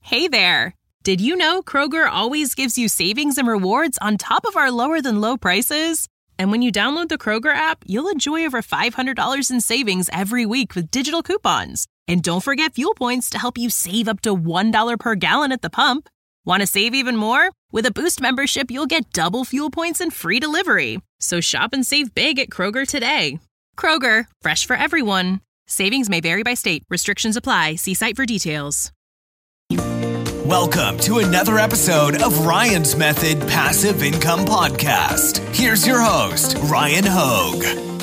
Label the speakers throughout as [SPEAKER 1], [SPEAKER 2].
[SPEAKER 1] Hey there! Did you know Kroger always gives you savings and rewards on top of our lower-than-low prices? And when you download the Kroger app, you'll enjoy over $500 in savings every week with digital coupons. And don't forget fuel points to help you save up to $1 per gallon at the pump. Want to save even more? With a Boost membership, you'll get double fuel points and free delivery. So shop and save big at Kroger today. Kroger, fresh for everyone. Savings may vary by state. Restrictions apply. See site for details.
[SPEAKER 2] Welcome to another episode of Ryan's Method Passive Income Podcast. Here's your host, Ryan Hogue.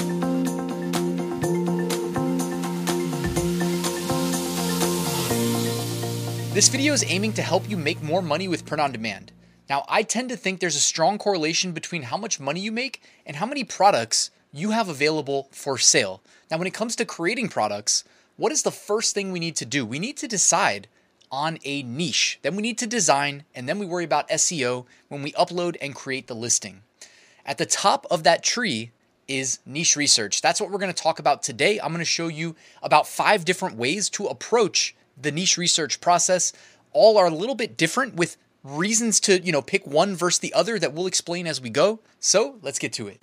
[SPEAKER 3] This video is aiming to help you make more money with print on demand. Now, I tend to think there's a strong correlation between how much money you make and how many products you have available for sale. Now, when it comes to creating products, what is the first thing we need to do? We need to decide on a niche. Then we need to design, and then we worry about SEO when we upload and create the listing. At the top of that tree is niche research. That's what we're going to talk about today. I'm going to show you about 5 different ways to approach the niche research process. All are a little bit different with reasons to, pick one versus the other that we'll explain as we go. So let's get to it.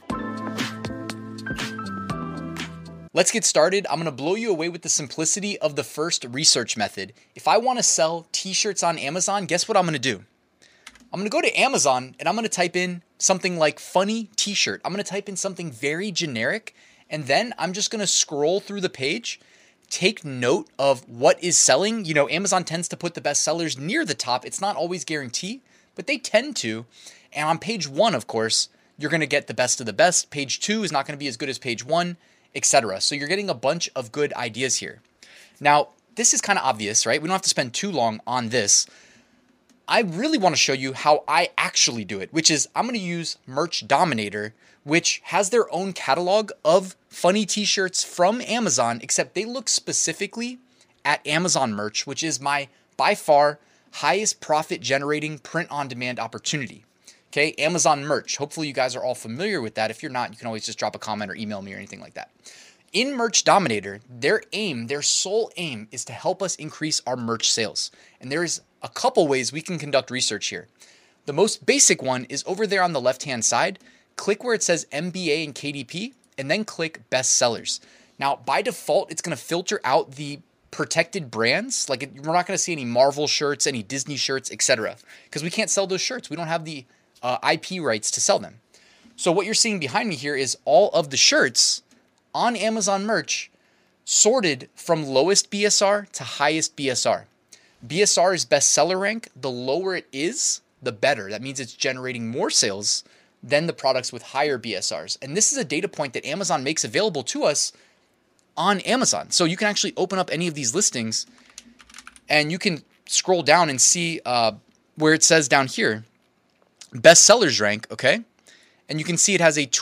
[SPEAKER 3] Let's get started. I'm going to blow you away with the simplicity of the first research method. If I want to sell t-shirts on Amazon, guess what I'm going to do? I'm going to go to Amazon and I'm going to type in something like funny t-shirt. I'm going to type in something very generic, and then I'm just going to scroll through the page, take note of what is selling. Amazon tends to put the best sellers near the top. It's not always guaranteed, but they tend to. And on page 1, of course, you're going to get the best of the best. Page 2 is not going to be as good as page 1. Etc. So you're getting a bunch of good ideas here. Now, this is kind of obvious, right? We don't have to spend too long on this. I really want to show you how I actually do it, which is I'm going to use Merch Dominator, which has their own catalog of funny t-shirts from Amazon, except they look specifically at Amazon merch, which is my by far highest profit generating print on demand opportunity. Okay, Amazon merch. Hopefully you guys are all familiar with that. If you're not, you can always just drop a comment or email me or anything like that. In Merch Dominator, their sole aim is to help us increase our merch sales. And there's a couple ways we can conduct research here. The most basic one is over there on the left-hand side. Click where it says MBA and KDP, and then click Best Sellers. Now, by default, it's going to filter out the protected brands. We're not going to see any Marvel shirts, any Disney shirts, etc. Because we can't sell those shirts. We don't have the IP rights to sell them. So what you're seeing behind me here is all of the shirts on Amazon merch sorted from lowest BSR to highest BSR. BSR is bestseller rank. The lower it is, the better. That means it's generating more sales than the products with higher BSRs. And this is a data point that Amazon makes available to us on Amazon. So you can actually open up any of these listings and you can scroll down and see where it says down here, best sellers rank, okay? And you can see it has a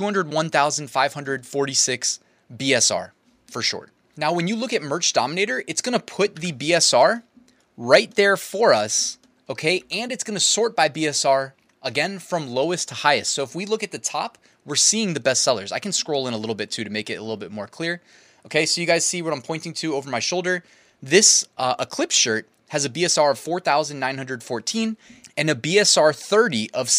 [SPEAKER 3] 201,546 BSR for short. Now, when you look at Merch Dominator, it's going to put the BSR right there for us, okay? And it's going to sort by BSR, again, from lowest to highest. So if we look at the top, we're seeing the best sellers. I can scroll in a little bit too to make it a little bit more clear. Okay, so you guys see what I'm pointing to over my shoulder. This Eclipse shirt has a BSR of 4,914 and a BSR 30 of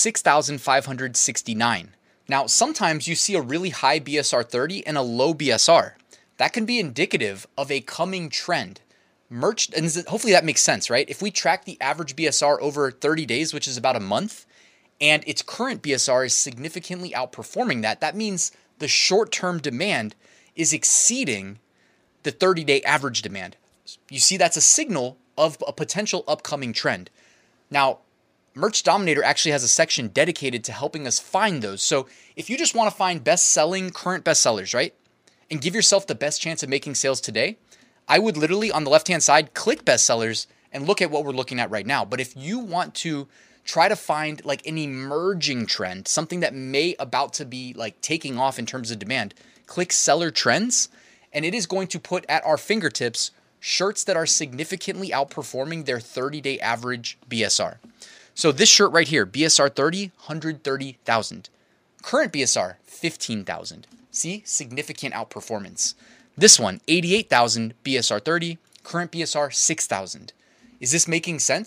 [SPEAKER 3] 6,569. Now, sometimes you see a really high BSR 30 and a low BSR. That can be indicative of a coming trend. Merch, and hopefully that makes sense, right? If we track the average BSR over 30 days, which is about a month, and its current BSR is significantly outperforming that, that means the short-term demand is exceeding the 30-day average demand. You see, that's a signal of a potential upcoming trend. Now, Merch Dominator actually has a section dedicated to helping us find those. So if you just want to find best-selling current bestsellers, right, and give yourself the best chance of making sales today, I would literally on the left-hand side click bestsellers and look at what we're looking at right now. But if you want to try to find like an emerging trend, something that may about to be like taking off in terms of demand, click seller trends, and it is going to put at our fingertips shirts that are significantly outperforming their 30-day average BSR. So this shirt right here, BSR 30, 130,000. Current BSR, 15,000. See, significant outperformance. This one, 88,000 BSR 30, current BSR 6,000. Is this making sense?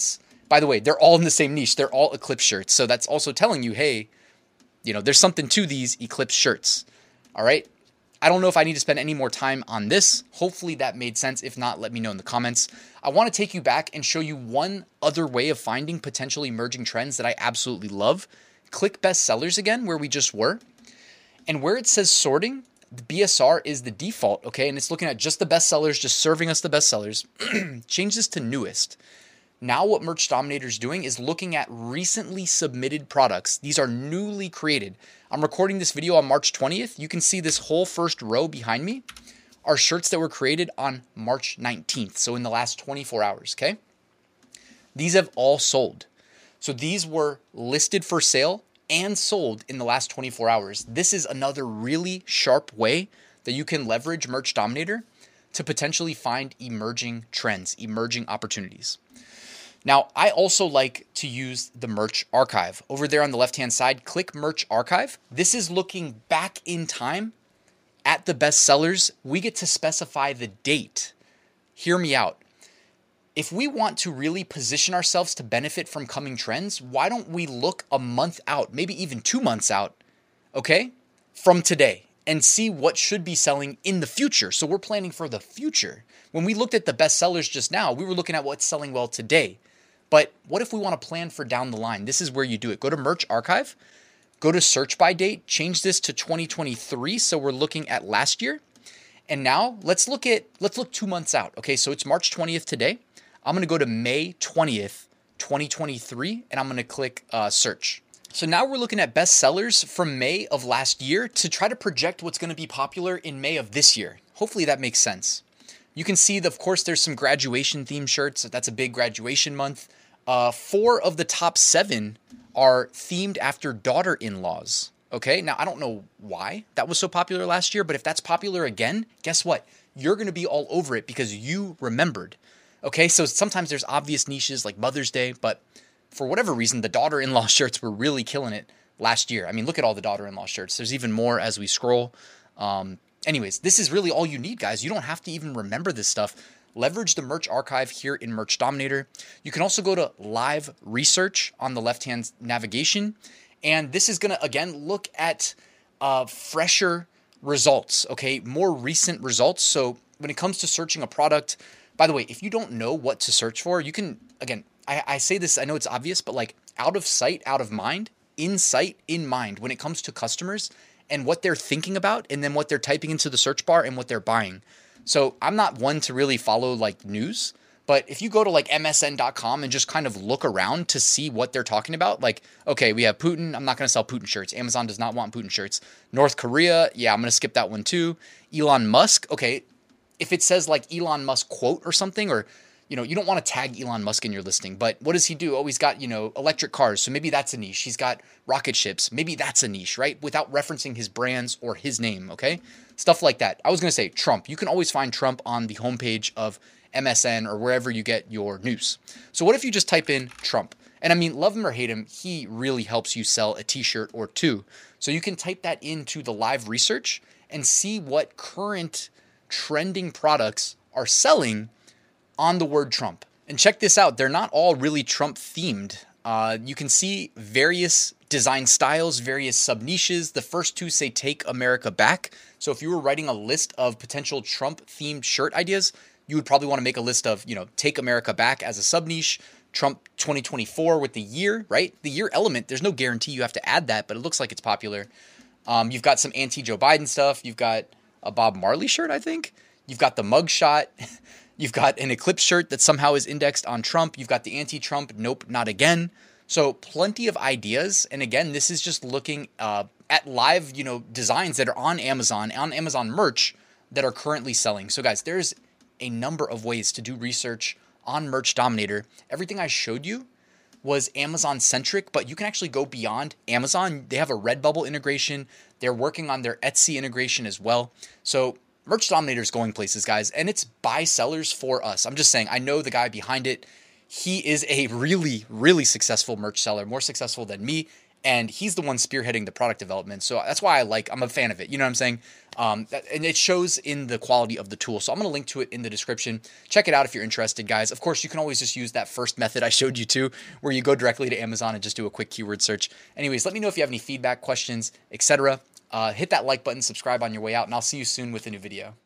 [SPEAKER 3] By the way, they're all in the same niche. They're all Eclipse shirts. So that's also telling you, hey, there's something to these Eclipse shirts. All right. I don't know if I need to spend any more time on this. Hopefully that made sense. If not, let me know in the comments. I want to take you back and show you one other way of finding potential emerging trends that I absolutely love. Click bestsellers again, where we just were. And where it says sorting, the BSR is the default, okay? And it's looking at just the bestsellers, just serving us the bestsellers. Change this to newest. Now what Merch Dominator is doing is looking at recently submitted products. These are newly created. I'm recording this video on March 20th. You can see this whole first row behind me are shirts that were created on March 19th. So in the last 24 hours, okay? These have all sold. So these were listed for sale and sold in the last 24 hours. This is another really sharp way that you can leverage Merch Dominator to potentially find emerging trends, emerging opportunities. Now, I also like to use the Merch Archive. Over there on the left-hand side, click Merch Archive. This is looking back in time at the bestsellers. We get to specify the date. Hear me out. If we want to really position ourselves to benefit from coming trends, why don't we look a month out, maybe even 2 months out, okay, from today, and see what should be selling in the future. So we're planning for the future. When we looked at the bestsellers just now, we were looking at what's selling well today. But what if we want to plan for down the line? This is where you do it. Go to Merch Archive, go to search by date, change this to 2023. So we're looking at last year. And now let's look 2 months out. Okay, so it's March 20th today. I'm going to go to May 20th, 2023, and I'm going to click search. So now we're looking at bestsellers from May of last year to try to project what's going to be popular in May of this year. Hopefully that makes sense. You can see that, of course, there's some graduation theme shirts. That's a big graduation month. 4 of the top 7 are themed after daughter-in-laws. Okay, now I don't know why that was so popular last year, but if that's popular again, guess what? You're going to be all over it because you remembered. Okay, so sometimes there's obvious niches like Mother's Day, but for whatever reason, the daughter-in-law shirts were really killing it last year. I mean, look at all the daughter-in-law shirts. There's even more as we scroll. Anyways, this is really all you need, guys. You don't have to even remember this stuff. Leverage the Merch Archive here in Merch Dominator. You can also go to Live Research on the left-hand navigation. And this is going to, again, look at fresher results, okay? More recent results. So when it comes to searching a product, by the way, if you don't know what to search for, you can, again, I say this, I know it's obvious, but like out of sight, out of mind, in sight, in mind, when it comes to customers and what they're thinking about and then what they're typing into the search bar and what they're buying. So I'm not one to really follow like news, but if you go to like MSN.com and just kind of look around to see what they're talking about, like, okay, we have Putin. I'm not going to sell Putin shirts. Amazon does not want Putin shirts. North Korea. Yeah, I'm going to skip that one too. Elon Musk. Okay. If it says like Elon Musk quote or something, or, you don't want to tag Elon Musk in your listing, but what does he do? Oh, he's got, electric cars. So maybe that's a niche. He's got rocket ships. Maybe that's a niche, right? Without referencing his brands or his name. Okay. Stuff like that. I was going to say Trump. You can always find Trump on the homepage of MSN or wherever you get your news. So what if you just type in Trump? And I mean, love him or hate him, he really helps you sell a t-shirt or two. So you can type that into the live research and see what current trending products are selling on the word Trump. And check this out. They're not all really Trump themed. You can see various design styles, various sub-niches. The first 2 say Take America Back. So if you were writing a list of potential Trump themed shirt ideas, you would probably want to make a list of, Take America Back as a sub-niche, Trump 2024 with the year, right? The year element, there's no guarantee you have to add that, but it looks like it's popular. You've got some anti-Joe Biden stuff. You've got a Bob Marley shirt, I think. You've got the mugshot. You've got an Eclipse shirt that somehow is indexed on Trump. You've got the anti-Trump, nope, not again. So plenty of ideas. And again, this is just looking at live, designs that are on Amazon merch that are currently selling. So guys, there's a number of ways to do research on Merch Dominator. Everything I showed you was Amazon centric, but you can actually go beyond Amazon. They have a Redbubble integration. They're working on their Etsy integration as well. So Merch Dominator is going places, guys, and it's buy sellers for us. I'm just saying, I know the guy behind it. He is a really, really successful merch seller, more successful than me. and he's the one spearheading the product development. So that's why I'm a fan of it. You know what I'm saying? And it shows in the quality of the tool. So I'm going to link to it in the description. Check it out if you're interested, guys. Of course, you can always just use that first method I showed you too, where you go directly to Amazon and just do a quick keyword search. Anyways, let me know if you have any feedback, questions, etc. Hit that like button, subscribe on your way out, and I'll see you soon with a new video.